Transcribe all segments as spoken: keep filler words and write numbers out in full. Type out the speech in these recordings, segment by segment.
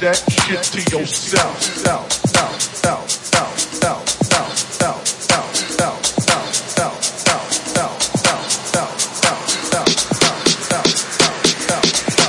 that shit to yourself. Self, self, self, self, self, self, self, self, self, self, self, self, self, self, self, self, self, self, self,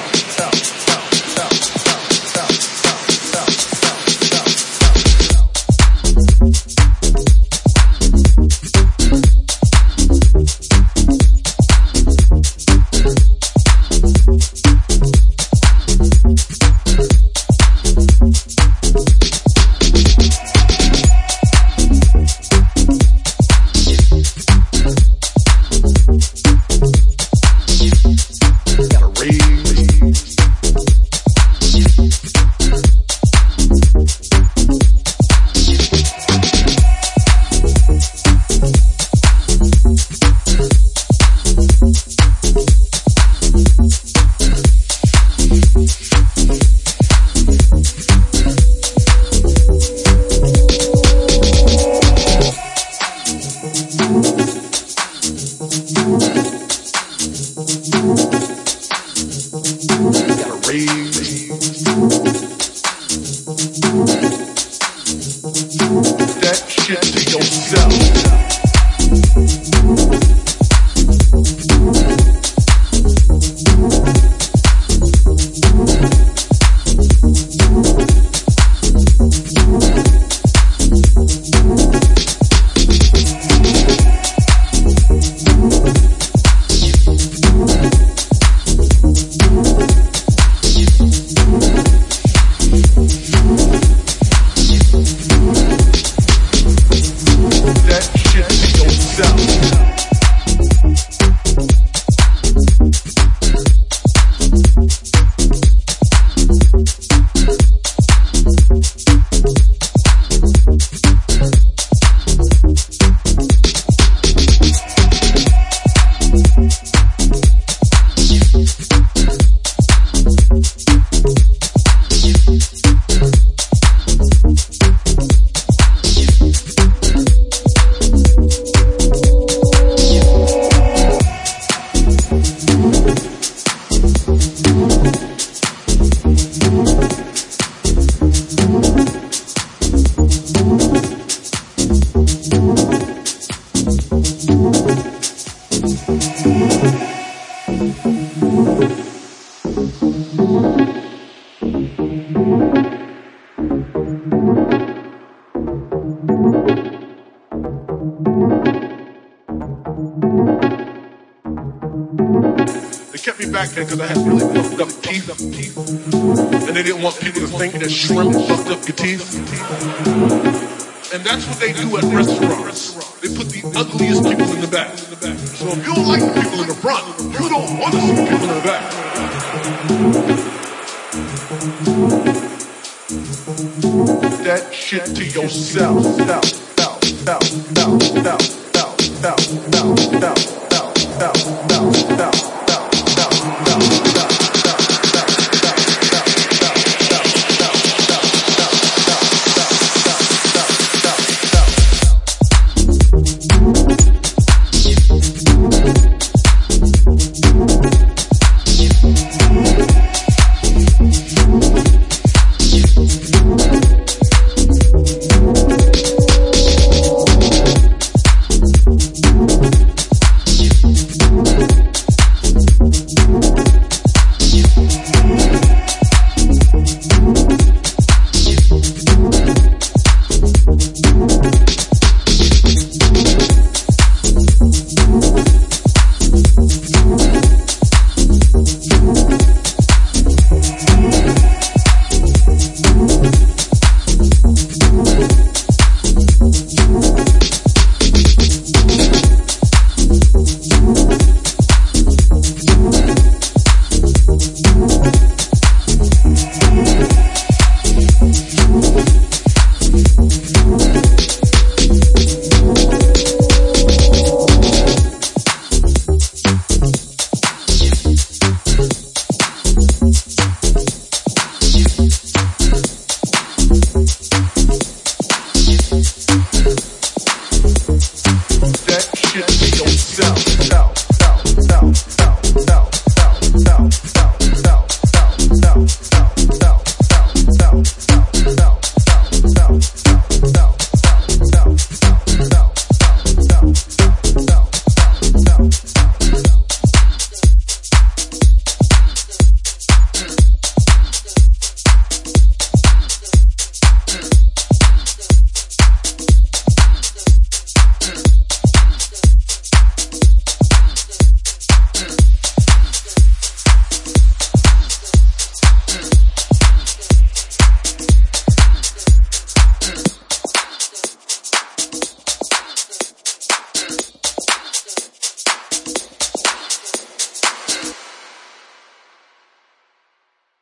because I had really fucked up teeth, and they didn't want people to think that shrimp fucked up your teeth. And that's what they do at restaurants. They put the ugliest people in the back. So if you don't like the people in the front, you don't want to see the people in the back. That shit to yourself. Self, self, self, self, self, self, self, self, self, self, self, self, self. We'll be right back.